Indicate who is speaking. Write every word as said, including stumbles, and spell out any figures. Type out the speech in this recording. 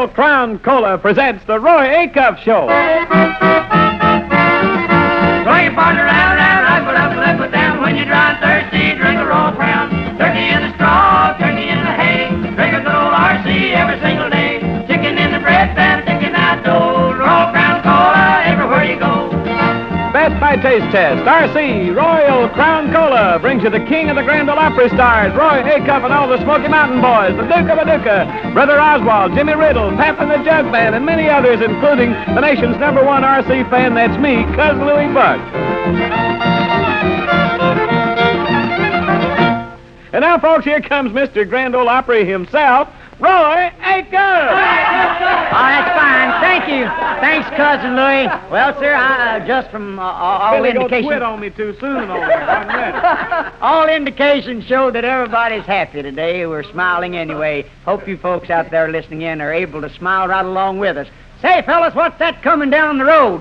Speaker 1: Royal Crown Cola presents the Roy Acuff Show.
Speaker 2: Throw your partner round, round, rock it up and left foot down. When you're dry and thirsty, drink a Royal Crown. Turkey in the straw, turkey in the hay. Drink a good old R C every single day. Chicken in the breast and chicken out dough. Royal Crown Cola everywhere you go.
Speaker 1: Best by Taste Test, R C Royal Crown Cola brings you the king of the Grand Ole Opry stars, Roy Acuff and all the Smoky Mountain Boys, the Duke of Paducah, Brother Oswald, Jimmy Riddle, Pap and the Jug Band, and many others, including the nation's number one R C fan, that's me, Cuz Louie Buck. And now, folks, here comes Mister Grand Ole Opry himself, Roy Acuff.
Speaker 3: Oh, that's fine. Thank you. Thanks, Cousin Louie. Well, sir, I, uh, just from uh, all
Speaker 1: Billy,
Speaker 3: indications...
Speaker 1: don't quit on me too soon on that.
Speaker 3: all indications show that everybody's happy today. We're smiling anyway. Hope you folks out there listening in are able to smile right along with us. Say, fellas, what's that coming down the road?